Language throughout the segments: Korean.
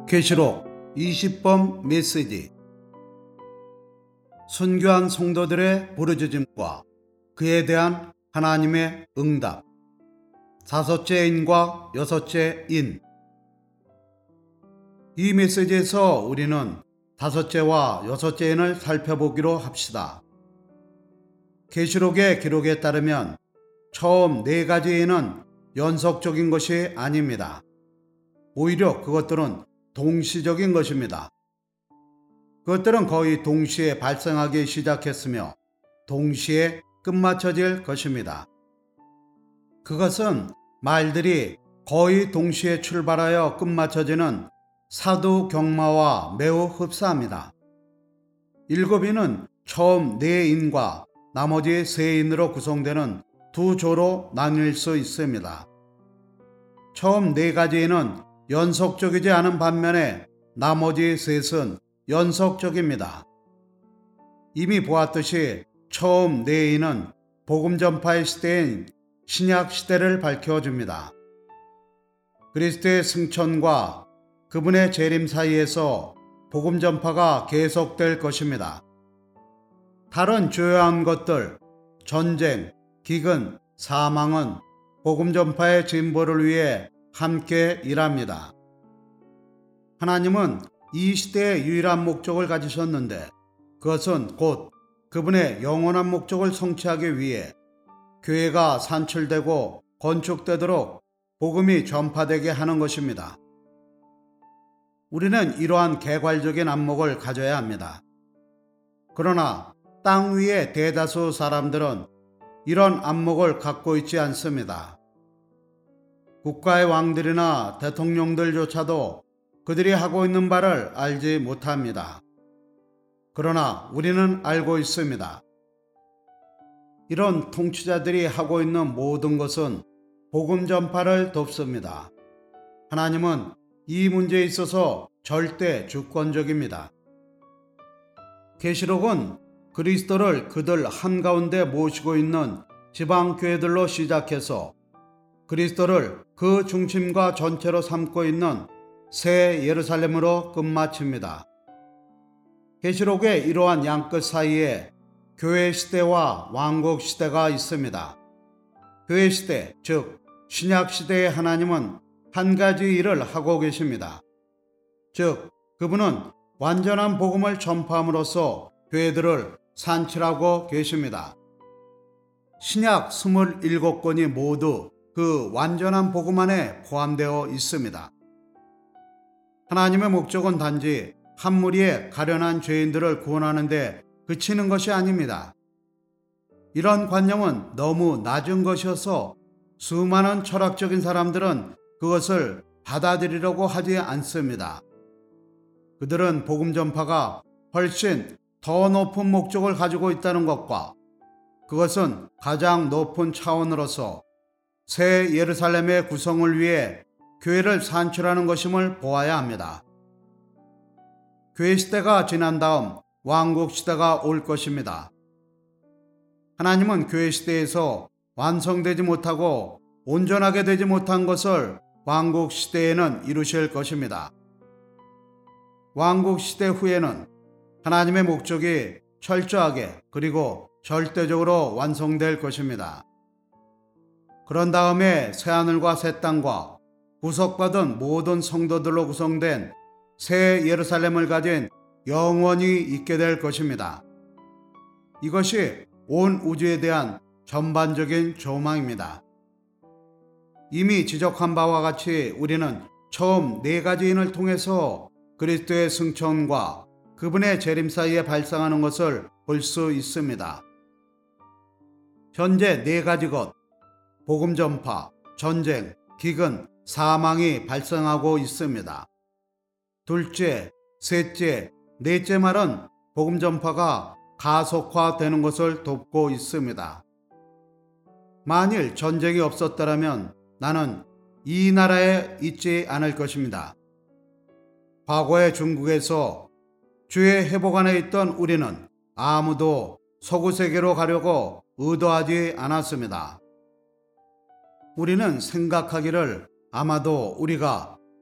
계시록 20번 메시지. 순교한 성도들의 부르짖음과 그에 대한 하나님의 응답. 다섯째 인과 여섯째 인. 이 메시지에서 우리는 다섯째와 여섯째 인을 살펴보기로 합시다. 계시록의 기록에 따르면 처음 네 가지 인은 연속적인 것이 아닙니다. 오히려 그것들은 동시적인 것입니다. 그것들은 거의 동시에 발생하기 시작했으며 동시에 끝마쳐질 것입니다. 그것은 말들이 거의 동시에 출발하여 끝마쳐지는 사두경마와 매우 흡사합니다. 일곱인은 처음 네 인과 나머지 세 인으로 구성되는 두 조로 나뉠 수 있습니다. 처음 네 가지 인은 연속적이지 않은 반면에 나머지 셋은 연속적입니다. 이미 보았듯이 처음 네 인은 복음 전파의 시대인 신약 시대를 밝혀줍니다. 그리스도의 승천과 그분의 재림 사이에서 복음 전파가 계속될 것입니다. 다른 주요한 것들, 전쟁, 기근, 사망은 복음 전파의 진보를 위해 함께 일합니다. 하나님은 이 시대의 유일한 목적을 가지셨는데 그것은 곧 그분의 영원한 목적을 성취하기 위해 교회가 산출되고 건축되도록 복음이 전파되게 하는 것입니다. 우리는 이러한 개괄적인 안목을 가져야 합니다. 그러나 땅 위의 대다수 사람들은 이런 안목을 갖고 있지 않습니다. 국가의 왕들이나 대통령들조차도 그들이 하고 있는 바를 알지 못합니다. 그러나 우리는 알고 있습니다. 이런 통치자들이 하고 있는 모든 것은 복음 전파를 돕습니다. 하나님은 이 문제에 있어서 절대 주권적입니다. 계시록은 그리스도를 그들 한가운데 모시고 있는 지방교회들로 시작해서 그리스도를 그 중심과 전체로 삼고 있는 새 예루살렘으로 끝마칩니다. 계시록의 이러한 양끝 사이에 교회 시대와 왕국 시대가 있습니다. 교회 시대, 즉 신약 시대의 하나님은 한 가지 일을 하고 계십니다. 즉 그분은 완전한 복음을 전파함으로써 교회들을 산출하고 계십니다. 신약 27권이 모두 그 완전한 복음 안에 포함되어 있습니다. 하나님의 목적은 단지 한 무리의 가련한 죄인들을 구원하는 데 그치는 것이 아닙니다. 이런 관념은 너무 낮은 것이어서 수많은 철학적인 사람들은 그것을 받아들이려고 하지 않습니다. 그들은 복음 전파가 훨씬 더 높은 목적을 가지고 있다는 것과 그것은 가장 높은 차원으로서 새 예루살렘의 구성을 위해 교회를 산출하는 것임을 보아야 합니다. 교회 시대가 지난 다음 왕국 시대가 올 것입니다. 하나님은 교회 시대에서 완성되지 못하고 온전하게 되지 못한 것을 왕국 시대에는 이루실 것입니다. 왕국 시대 후에는 하나님의 목적이 철저하게 그리고 절대적으로 완성될 것입니다. 그런 다음에 새하늘과 새 땅과 구속받은 모든 성도들로 구성된 새 예루살렘을 가진 영원히 있게 될 것입니다. 이것이 온 우주에 대한 전반적인 조망입니다. 이미 지적한 바와 같이 우리는 처음 네 가지 인을 통해서 그리스도의 승천과 그분의 재림 사이에 발생하는 것을 볼 수 있습니다. 현재 네 가지 것, 복음 전파, 전쟁, 기근, 사망이 발생하고 있습니다. 둘째, 셋째, 넷째 말은 복음 전파가 가속화되는 것을 돕고 있습니다. 만일 전쟁이 없었더라면 나는 이 나라에 있지 않을 것입니다. 과거의 중국에서 주의 회복 안에 있던 우리는 아무도 서구 세계로 가려고 의도하지 않았습니다. 우리는 생각하기를 아마도 우리가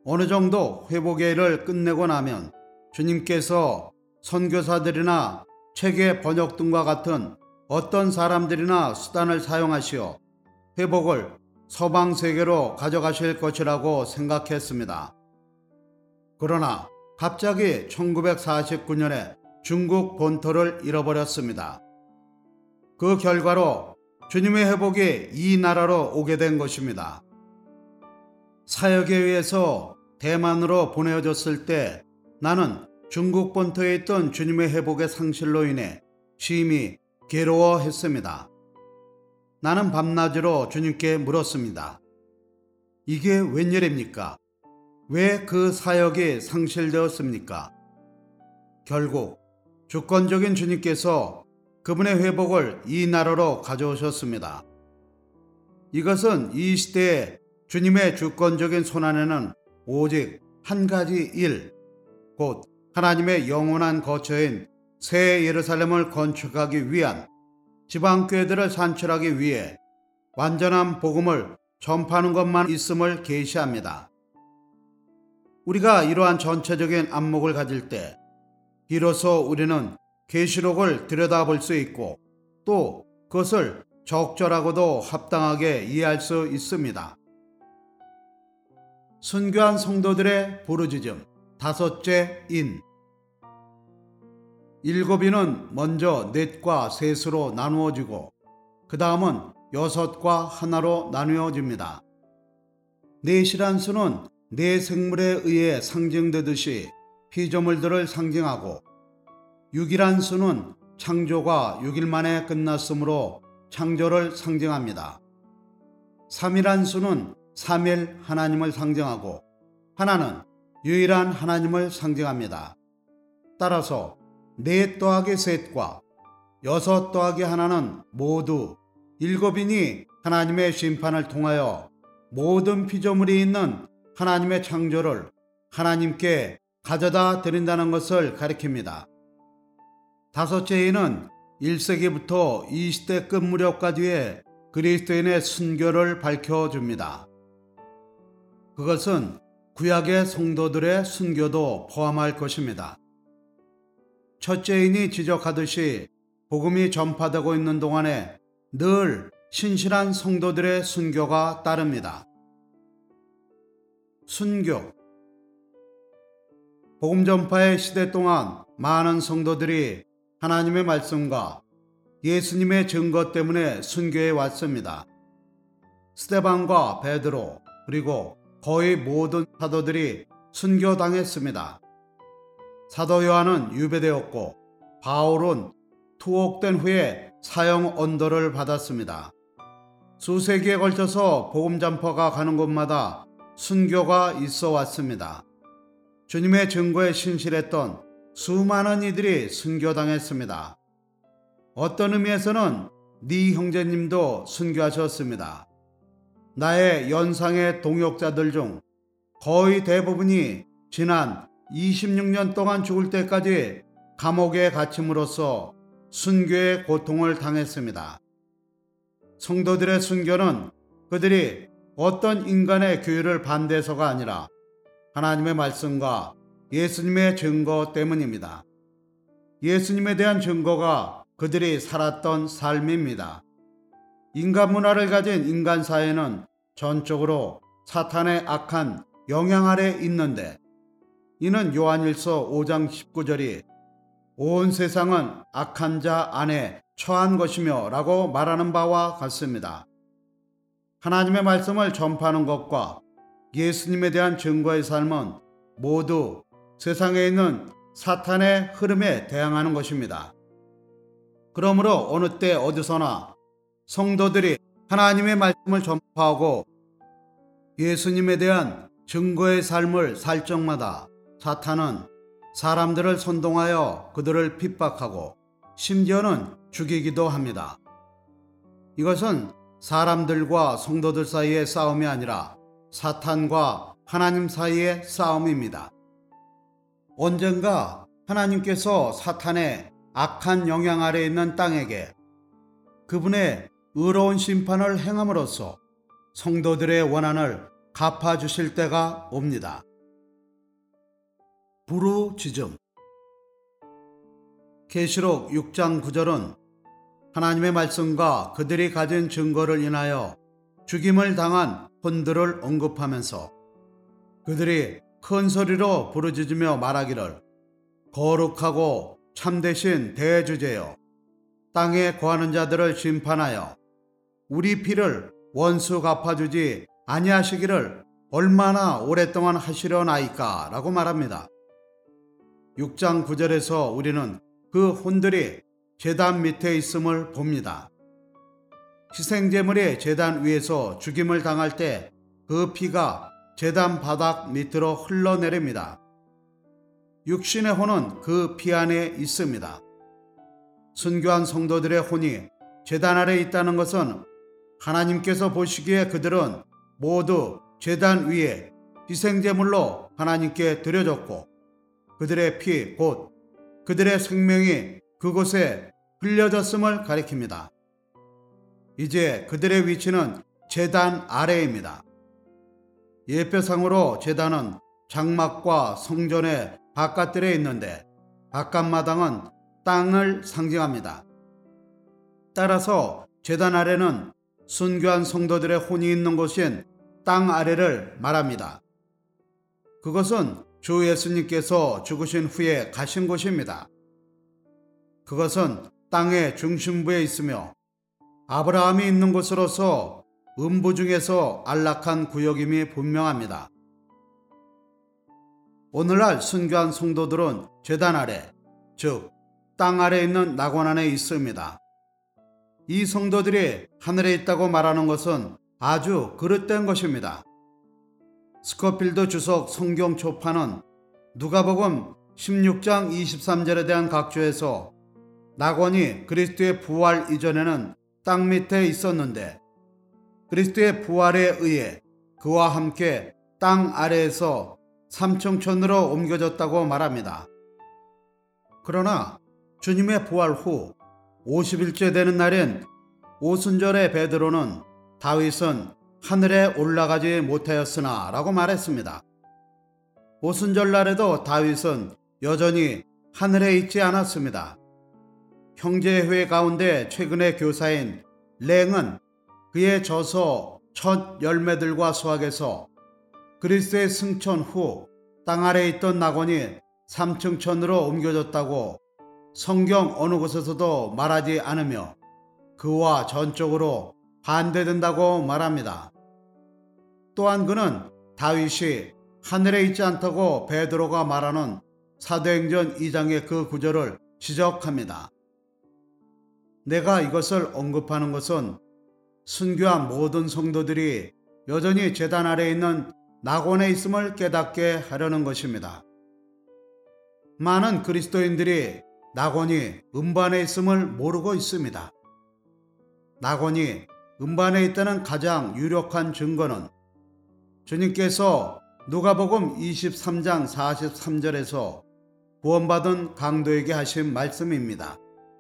어느 정도 회복의 일을 끝내고 나면 주님께서 선교사들이나 책의 번역 등과 같은 어떤 사람들이나 수단을 사용하시어 회복을 서방 세계로 가져가실 것이라고 생각했습니다. 그러나 갑자기 1949년에 중국 본토를 잃어버렸습니다. 그 결과로 주님의 회복이 이 나라로 오게 된 것입니다. 사역에 의해서 대만으로 보내어졌을 때 나는 중국 본토에 있던 주님의 회복의 상실로 인해 심히 괴로워했습니다. 나는 밤낮으로 주님께 물었습니다. 이게 웬일입니까? 왜 그 사역이 상실되었습니까? 결국 주권적인 주님께서 그분의 회복을 이 나라로 가져오셨습니다. 이것은 이 시대에 주님의 주권적인 손안에는 오직 한 가지 일, 곧 하나님의 영원한 거처인 새 예루살렘을 건축하기 위한 지방교회들을 산출하기 위해 완전한 복음을 전파하는 것만 있음을 계시합니다. 우리가 이러한 전체적인 안목을 가질 때 비로소 우리는 계시록을 들여다볼 수 있고 또 그것을 적절하고도 합당하게 이해할 수 있습니다. 순교한 성도들의 부르짖음 다섯째 인. 일곱인은 먼저 넷과 셋으로 나누어지고 그 다음은 여섯과 하나로 나누어집니다. 넷이란 수는 네 생물에 의해 상징되듯이 피조물들을 상징하고 6이란 수는 창조가 6일 만에 끝났으므로 창조를 상징합니다. 3이란 수는 3일 하나님을 상징하고 하나는 유일한 하나님을 상징합니다. 따라서 4 더하기 셋과 6 더하기 하나는 모두 7인이 하나님의 심판을 통하여 모든 피조물이 있는 하나님의 창조를 하나님께 가져다 드린다는 것을 가리킵니다. 다섯째 인은 1세기부터 20대 끝 무렵까지의 그리스도인의 순교를 밝혀줍니다. 그것은 구약의 성도들의 순교도 포함할 것입니다. 첫째 인이 지적하듯이 복음이 전파되고 있는 동안에 늘 신실한 성도들의 순교가 따릅니다. 순교. 복음 전파의 시대 동안 많은 성도들이 하나님의 말씀과 예수님의 증거 때문에 순교해 왔습니다. 스데반과 베드로 그리고 거의 모든 사도들이 순교당했습니다. 사도 요한은 유배되었고 바울은 투옥된 후에 사형 언도를 받았습니다. 수세기에 걸쳐서 복음 전파가 가는 곳마다 순교가 있어 왔습니다. 주님의 증거에 신실했던 수많은 이들이 순교당했습니다. 어떤 의미에서는 네 형제님도 순교하셨습니다. 나의 연상의 동역자들 중 거의 대부분이 지난 26년 동안 죽을 때까지 감옥에 갇힘으로써 순교의 고통을 당했습니다. 성도들의 순교는 그들이 어떤 인간의 교율을 반대해서가 아니라 하나님의 말씀과 예수님의 증거 때문입니다. 예수님에 대한 증거가 그들이 살았던 삶입니다. 인간 문화를 가진 인간 사회는 전적으로 사탄의 악한 영향 아래 있는데 이는 요한일서 5장 19절이 온 세상은 악한 자 안에 처한 것이며 라고 말하는 바와 같습니다. 하나님의 말씀을 전파하는 것과 예수님에 대한 증거의 삶은 모두 세상에 있는 사탄의 흐름에 대항하는 것입니다. 그러므로 어느 때 어디서나 성도들이 하나님의 말씀을 전파하고 예수님에 대한 증거의 삶을 살 적마다 사탄은 사람들을 선동하여 그들을 핍박하고 심지어는 죽이기도 합니다. 이것은 사람들과 성도들 사이의 싸움이 아니라 사탄과 하나님 사이의 싸움입니다. 언젠가 하나님께서 사탄의 악한 영향 아래 있는 땅에게 그분의 의로운 심판을 행함으로써 성도들의 원한을 갚아주실 때가 옵니다. 부르짖음. 계시록 6장 9절은 하나님의 말씀과 그들이 가진 증거를 인하여 죽임을 당한 혼들을 언급하면서 그들이 큰 소리로 부르짖으며 말하기를 거룩하고 참되신 대주제여, 땅에 거하는 자들을 심판하여 우리 피를 원수 갚아주지 아니하시기를 얼마나 오랫동안 하시려나이까 라고 말합니다. 6장 9절에서 우리는 그 혼들이 제단 밑에 있음을 봅니다. 희생제물이 제단 위에서 죽임을 당할 때 그 피가 제단 바닥 밑으로 흘러내립니다. 육신의 혼은 그 피 안에 있습니다. 순교한 성도들의 혼이 제단 아래 있다는 것은 하나님께서 보시기에 그들은 모두 제단 위에 희생제물로 하나님께 드려졌고 그들의 피 곧 그들의 생명이 그곳에 흘려졌음을 가리킵니다. 이제 그들의 위치는 제단 아래입니다. 예표상으로 제단은 장막과 성전의 바깥들에 있는데 바깥마당은 땅을 상징합니다. 따라서 제단 아래는 순교한 성도들의 혼이 있는 곳인 땅 아래를 말합니다. 그것은 주 예수님께서 죽으신 후에 가신 곳입니다. 그것은 땅의 중심부에 있으며 아브라함이 있는 곳으로서 음부 중에서 안락한 구역임이 분명합니다. 오늘날 순교한 성도들은 제단 아래, 즉 땅 아래 있는 낙원 안에 있습니다. 이 성도들이 하늘에 있다고 말하는 것은 아주 그릇된 것입니다. 스코필드 주석 성경 초판은 누가복음 16장 23절에 대한 각조에서 낙원이 그리스도의 부활 이전에는 땅 밑에 있었는데 그리스도의 부활에 의해 그와 함께 땅 아래에서 삼층천으로 옮겨졌다고 말합니다. 그러나 주님의 부활 후 50일째 되는 날인 오순절에 베드로는 다윗은 하늘에 올라가지 못하였으나 라고 말했습니다. 오순절 날에도 다윗은 여전히 하늘에 있지 않았습니다. 형제회의 가운데 최근의 교사인 랭은 그의 저서 첫 열매들과 수학에서 그리스도의 승천 후 땅 아래에 있던 낙원이 삼층천으로 옮겨졌다고 성경 어느 곳에서도 말하지 않으며 그와 전적으로 반대된다고 말합니다. 또한 그는 다윗이 하늘에 있지 않다고 베드로가 말하는 사도행전 2장의 그 구절을 지적합니다. 내가 이것을 언급하는 것은 순교한 모든 성도들이 여전히 제단 아래에 있는 낙원에 있음을 깨닫게 하려는 것입니다. 많은 그리스도인들이 낙원이 음반에 있음을 모르고 있습니다. 낙원이 음반에 있다는 가장 유력한 증거는 주님께서 누가복음 23장 43절에서 구원받은 강도에게 하신 말씀입니다.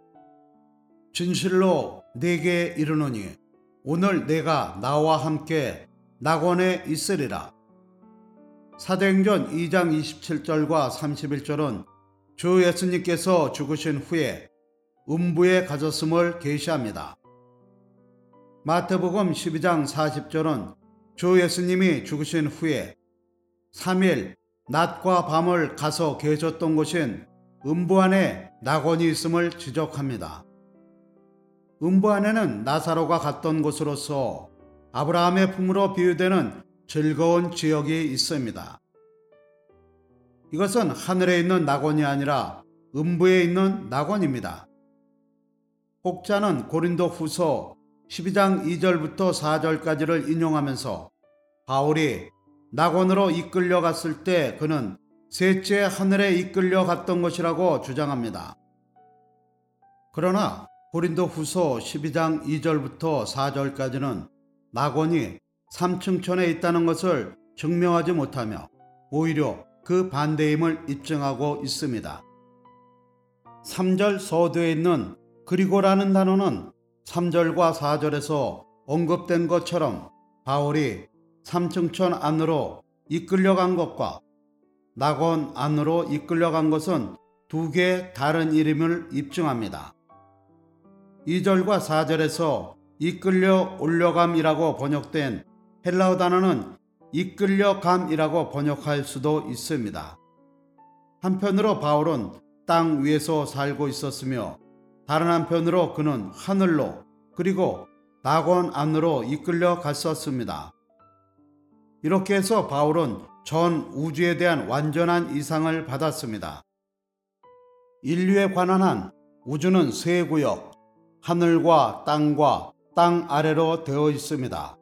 진실로 네게 이르노니 오늘 내가 나와 함께 낙원에 있으리라. 사도행전 2장 27절과 31절은 주 예수님께서 죽으신 후에 음부에 가졌음을 계시합니다. 마태복음 12장 40절은 주 예수님이 죽으신 후에 3일 낮과 밤을 가서 계셨던 곳인 음부 안에 낙원이 있음을 지적합니다. 음부 안에는 나사로가 갔던 곳으로서 아브라함의 품으로 비유되는 즐거운 지역이 있습니다. 이것은 하늘에 있는 낙원이 아니라 음부에 있는 낙원입니다. 혹자는 고린도 후서 12장 2절부터 4절까지를 인용하면서 바울이 낙원으로 이끌려 갔을 때 그는 셋째 하늘에 이끌려 갔던 것이라고 주장합니다. 그러나 고린도 후서 12장 2절부터 4절까지는 낙원이 삼층천에 있다는 것을 증명하지 못하며 오히려 그 반대임을 입증하고 있습니다. 3절 서두에 있는 그리고라는 단어는 3절과 4절에서 언급된 것처럼 바울이 삼층천 안으로 이끌려간 것과 낙원 안으로 이끌려간 것은 두 개의 다른 이름을 입증합니다. 2절과 4절에서 이끌려 올려감이라고 번역된 헬라어 단어는 이끌려감이라고 번역할 수도 있습니다. 한편으로 바울은 땅 위에서 살고 있었으며 다른 한편으로 그는 하늘로 그리고 낙원 안으로 이끌려 갔었습니다. 이렇게 해서 바울은 전 우주에 대한 완전한 이상을 받았습니다. 인류에 관한 한 우주는 세 구역, 하늘과 땅 아래로 되어 있습니다.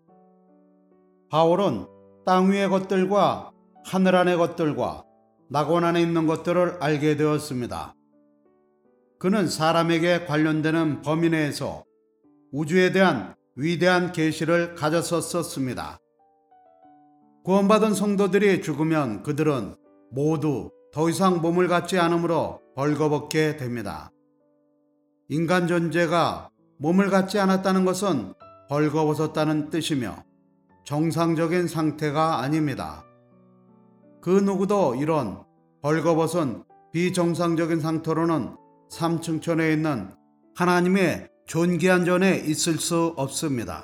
바울은 땅 위의 것들과 하늘 안의 것들과 낙원 안에 있는 것들을 알게 되었습니다. 그는 사람에게 관련되는 범위 내에서 우주에 대한 위대한 계시를 가졌었습니다. 구원받은 성도들이 죽으면 그들은 모두 더 이상 몸을 갖지 않으므로 벌거벗게 됩니다. 인간 존재가 몸을 갖지 않았다는 것은 벌거벗었다는 뜻이며 정상적인 상태가 아닙니다. 그 누구도 이런 벌거벗은 비정상적인 상태로는 삼층천에 있는 하나님의 존귀한 전에 있을 수 없습니다.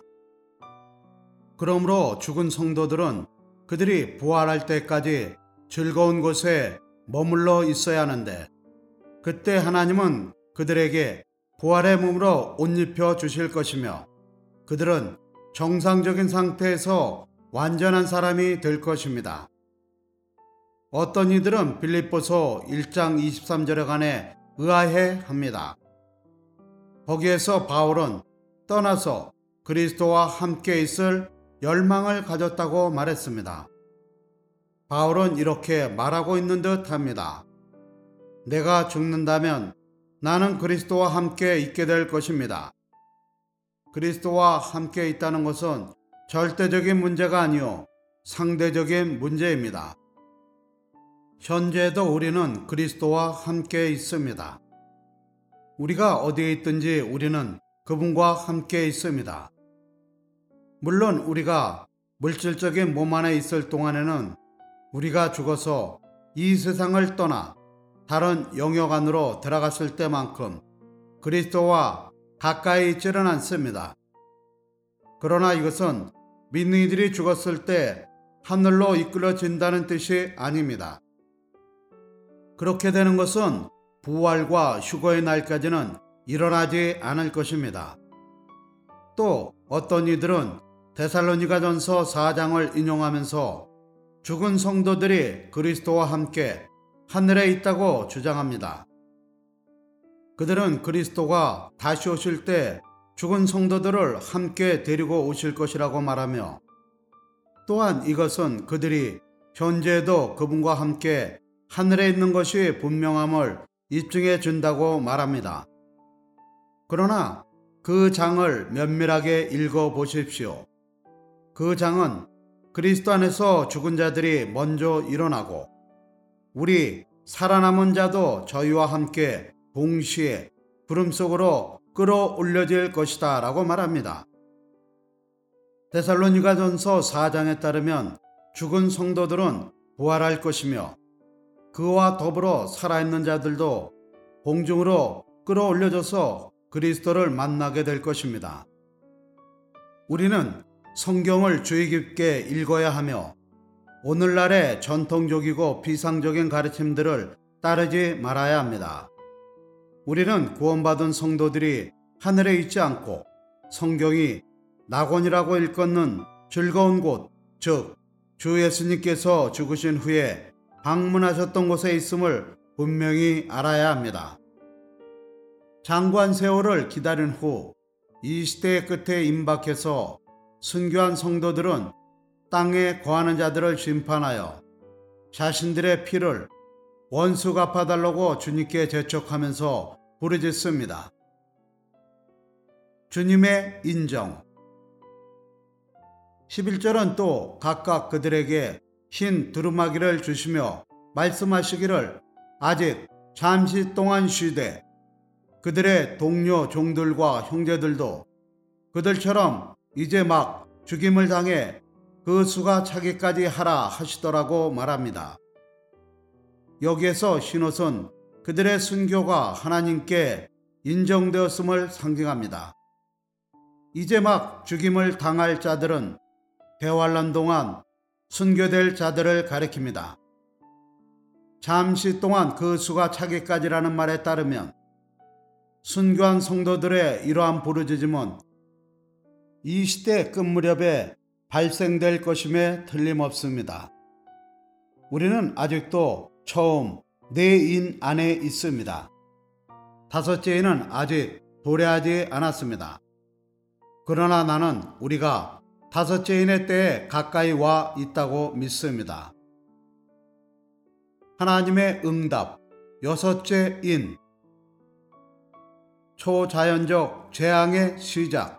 그러므로 죽은 성도들은 그들이 부활할 때까지 즐거운 곳에 머물러 있어야 하는데 그때 하나님은 그들에게 부활의 몸으로 옷 입혀 주실 것이며 그들은 정상적인 상태에서 완전한 사람이 될 것입니다. 어떤 이들은 빌립보서 1장 23절에 관해 의아해 합니다. 거기에서 바울은 떠나서 그리스도와 함께 있을 열망을 가졌다고 말했습니다. 바울은 이렇게 말하고 있는 듯 합니다. 내가 죽는다면 나는 그리스도와 함께 있게 될 것입니다. 그리스도와 함께 있다는 것은 절대적인 문제가 아니요 상대적인 문제입니다. 현재도 우리는 그리스도와 함께 있습니다. 우리가 어디에 있든지 우리는 그분과 함께 있습니다. 물론 우리가 물질적인 몸 안에 있을 동안에는 우리가 죽어서 이 세상을 떠나 다른 영역 안으로 들어갔을 때만큼 그리스도와 가까이 있지는 않습니다. 그러나 이것은 믿는 이들이 죽었을 때 하늘로 이끌어진다는 뜻이 아닙니다. 그렇게 되는 것은 부활과 휴거의 날까지는 일어나지 않을 것입니다. 또 어떤 이들은 데살로니가전서 4장을 인용하면서 죽은 성도들이 그리스도와 함께 하늘에 있다고 주장합니다. 그들은 그리스도가 다시 오실 때 죽은 성도들을 함께 데리고 오실 것이라고 말하며 또한 이것은 그들이 현재에도 그분과 함께 하늘에 있는 것이 분명함을 입증해 준다고 말합니다. 그러나 그 장을 면밀하게 읽어 보십시오. 그 장은 그리스도 안에서 죽은 자들이 먼저 일어나고 우리 살아남은 자도 저희와 함께 동시에 구름 속으로 끌어올려질 것이다 라고 말합니다. 데살로니가전서 4장에 따르면 죽은 성도들은 부활할 것이며 그와 더불어 살아있는 자들도 공중으로 끌어올려져서 그리스도를 만나게 될 것입니다. 우리는 성경을 주의 깊게 읽어야 하며 오늘날의 전통적이고 비상적인 가르침들을 따르지 말아야 합니다. 우리는 구원받은 성도들이 하늘에 있지 않고 성경이 낙원이라고 일컫는 즐거운 곳, 즉 주 예수님께서 죽으신 후에 방문하셨던 곳에 있음을 분명히 알아야 합니다. 장관 세월을 기다린 후 이 시대의 끝에 임박해서 순교한 성도들은 땅에 거하는 자들을 심판하여 자신들의 피를 원수 갚아달라고 주님께 재촉하면서 부르짖습니다. 주님의 인정. 11절은 또 각각 그들에게 흰 두루마기를 주시며 말씀하시기를 아직 잠시 동안 쉬되 그들의 동료 종들과 형제들도 그들처럼 이제 막 죽임을 당해 그 수가 차기까지 하라 하시더라고 말합니다. 여기에서 흰옷은 그들의 순교가 하나님께 인정되었음을 상징합니다. 이제 막 죽임을 당할 자들은 대환란 동안 순교될 자들을 가리킵니다. 잠시 동안 그 수가 차기까지라는 말에 따르면 순교한 성도들의 이러한 부르짖음은 이 시대 끝 무렵에 발생될 것임에 틀림없습니다. 우리는 아직도 처음 내 인 안에 있습니다. 다섯째 인은 아직 도래하지 않았습니다. 그러나 나는 우리가 다섯째 인의 때에 가까이 와 있다고 믿습니다. 하나님의 응답 여섯째 인 초자연적 재앙의 시작.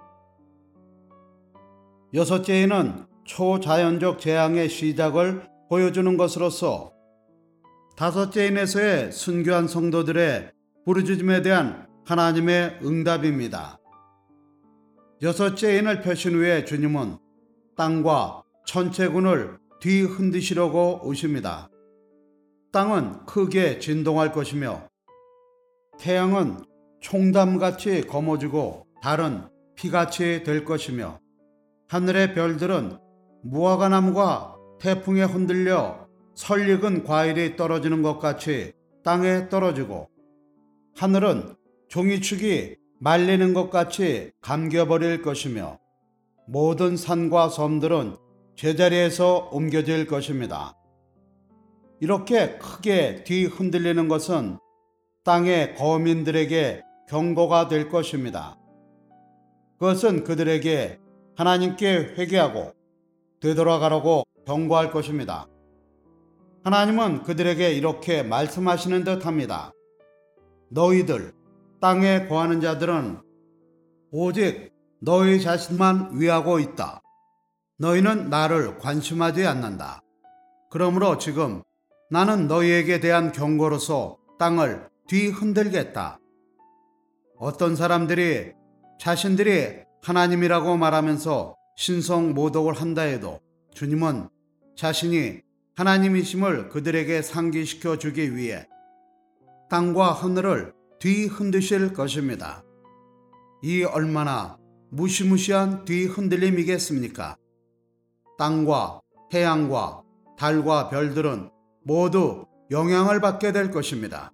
여섯째 인은 초자연적 재앙의 시작을 보여주는 것으로서 다섯째 인에서의 순교한 성도들의 부르짖음에 대한 하나님의 응답입니다. 여섯째 인을 펴신 후에 주님은 땅과 천체군을 뒤흔드시려고 오십니다. 땅은 크게 진동할 것이며 태양은 총담같이 검어지고 달은 피같이 될 것이며 하늘의 별들은 무화과나무가 태풍에 흔들려 설익은 과일이 떨어지는 것 같이 땅에 떨어지고 하늘은 종이축이 말리는 것 같이 감겨버릴 것이며 모든 산과 섬들은 제자리에서 옮겨질 것입니다. 이렇게 크게 뒤흔들리는 것은 땅의 거민들에게 경고가 될 것입니다. 그것은 그들에게 하나님께 회개하고 되돌아가라고 경고할 것입니다. 하나님은 그들에게 이렇게 말씀하시는 듯 합니다. 너희들, 땅에 거하는 자들은 오직 너희 자신만 위하고 있다. 너희는 나를 관심하지 않는다. 그러므로 지금 나는 너희에게 대한 경고로서 땅을 뒤흔들겠다. 어떤 사람들이 자신들이 하나님이라고 말하면서 신성 모독을 한다 해도 주님은 자신이 하나님이심을 그들에게 상기시켜 주기 위해 땅과 하늘을 뒤흔드실 것입니다. 이 얼마나 무시무시한 뒤흔들림이겠습니까? 땅과 태양과 달과 별들은 모두 영향을 받게 될 것입니다.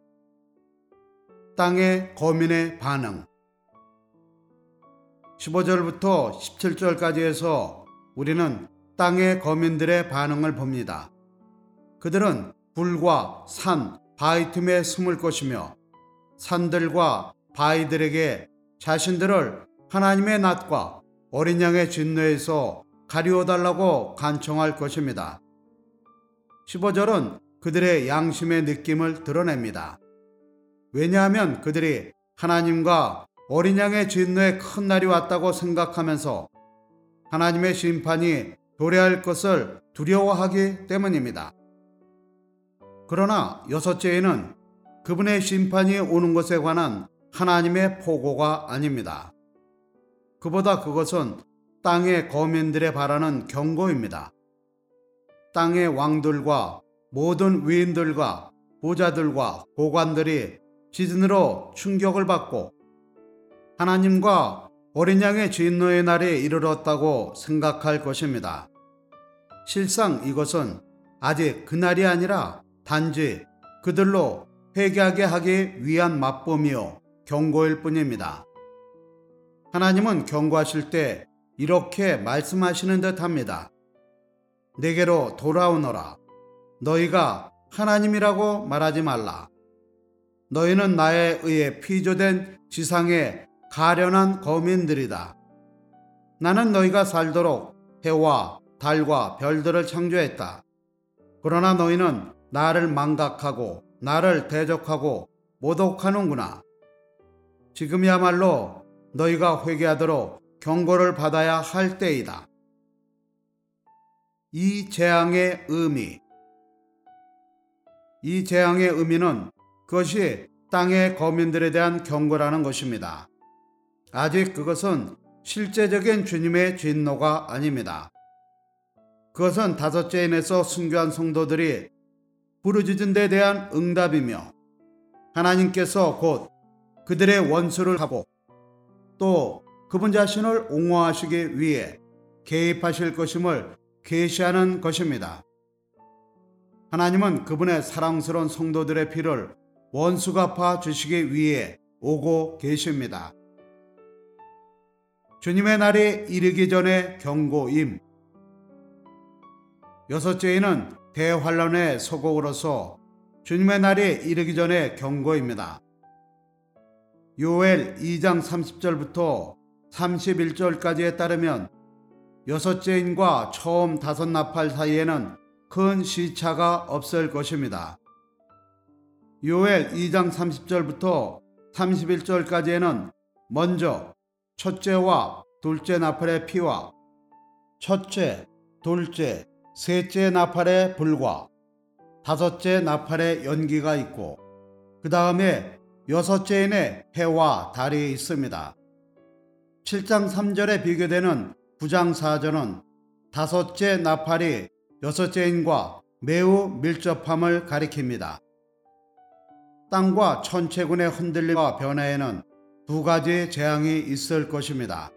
땅의 거민의 반응 15절부터 17절까지 해서 우리는 땅의 거민들의 반응을 봅니다. 그들은 불과 산, 바위 틈에 숨을 것이며 산들과 바위들에게 자신들을 하나님의 낫과 어린 양의 진노에서 가리워달라고 간청할 것입니다. 15절은 그들의 양심의 느낌을 드러냅니다. 왜냐하면 그들이 하나님과 어린 양의 진노의 큰 날이 왔다고 생각하면서 하나님의 심판이 도래할 것을 두려워하기 때문입니다. 그러나 여섯째에는 그분의 심판이 오는 것에 관한 하나님의 포고가 아닙니다. 그보다 그것은 땅의 거민들에 바라는 경고입니다. 땅의 왕들과 모든 위인들과 부자들과 고관들이 지진으로 충격을 받고 하나님과 어린 양의 진노의 날이 이르렀다고 생각할 것입니다. 실상 이것은 아직 그날이 아니라 단지 그들로 회개하게 하기 위한 맛범이요 경고일 뿐입니다. 하나님은 경고하실 때 이렇게 말씀하시는 듯 합니다. 내게로 돌아오너라. 너희가 하나님이라고 말하지 말라. 너희는 나에 의해 피조된 지상의 가련한 거민들이다. 나는 너희가 살도록 해와 달과 별들을 창조했다. 그러나 너희는 나를 망각하고 나를 대적하고 모독하는구나. 지금이야말로 너희가 회개하도록 경고를 받아야 할 때이다. 이 재앙의 의미. 이 재앙의 의미는 그것이 땅의 거민들에 대한 경고라는 것입니다. 아직 그것은 실제적인 주님의 진노가 아닙니다. 그것은 다섯째 인에서 순교한 성도들이 부르짖은 데 대한 응답이며 하나님께서 곧 그들의 원수를 하고 또 그분 자신을 옹호하시기 위해 개입하실 것임을 계시하는 것입니다. 하나님은 그분의 사랑스러운 성도들의 피를 원수 갚아 주시기 위해 오고 계십니다. 주님의 날이 이르기 전에 경고임. 여섯째에는 대환란의 서곡으로서 주님의 날이 이르기 전에 경고입니다. 요엘 2장 30절부터 31절까지에 따르면 여섯째인과 처음 다섯 나팔 사이에는 큰 시차가 없을 것입니다. 요엘 2장 30절부터 31절까지에는 먼저 첫째와 둘째 나팔의 피와 첫째, 둘째, 셋째 나팔의 불과 다섯째 나팔의 연기가 있고 그 다음에 여섯째인의 해와 달이 있습니다. 7장 3절에 비교되는 9장 4절은 다섯째 나팔이 여섯째인과 매우 밀접함을 가리킵니다. 땅과 천체군의 흔들림과 변화에는 두 가지 재앙이 있을 것입니다.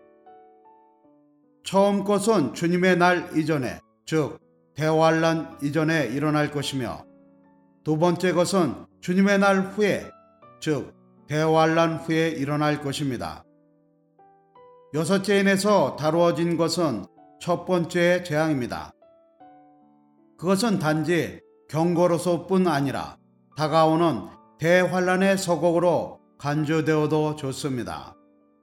처음 것은 주님의 날 이전에, 즉 대환란 이전에 일어날 것이며 두 번째 것은 주님의 날 후에, 즉 대환란 후에 일어날 것입니다. 여섯째인에서 다루어진 것은 첫 번째 재앙입니다. 그것은 단지 경고로서뿐 아니라 다가오는 대환란의 서곡으로 간주되어도 좋습니다.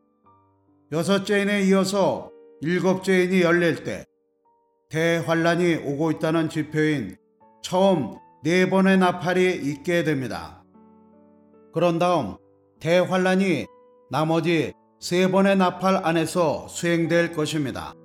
여섯째인에 이어서 일곱째인이 열릴 때 대환란이 오고 있다는 지표인 처음 4번의 나팔이 있게 됩니다. 그런 다음 대환란이 나머지 3번의 나팔 안에서 수행될 것입니다.